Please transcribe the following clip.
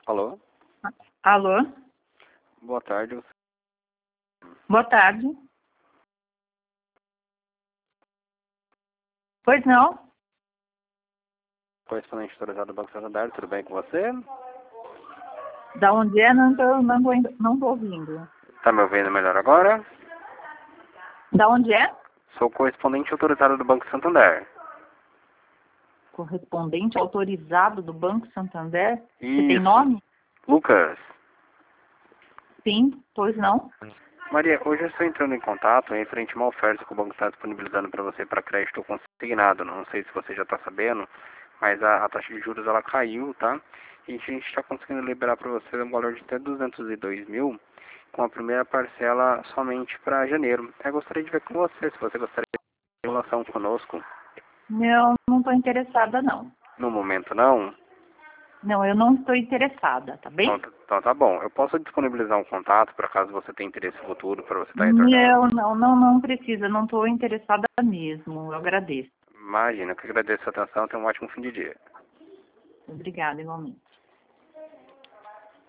Alô? Alô? Boa tarde. Boa tarde. Pois não? Correspondente autorizado do Banco Santander, tudo bem com você? Da onde é? Não tô ouvindo. Tá me ouvindo melhor agora? Da onde é? Sou correspondente autorizado do Banco Santander. Correspondente autorizado do Banco Santander? Você tem Isso. nome? Lucas. Sim, pois não? Maria, hoje eu estou entrando em contato referente a uma oferta que o banco está disponibilizando para você para crédito consignado. Não sei se você já está sabendo, mas a taxa de juros ela caiu, tá? E a gente está conseguindo liberar para você um valor de até 202 mil, com a primeira parcela somente para janeiro. Eu gostaria de ver com você, se você gostaria de relação conosco. Não estou interessada, não. No momento não? Não, eu não estou interessada, tá bem? Então tá bom. Eu posso disponibilizar um contato para caso você tenha interesse futuro para você estar retornando? Não precisa, não estou interessada mesmo. Eu agradeço. Imagina, eu que agradeço a sua atenção. Tenha um ótimo fim de dia. Obrigada, igualmente.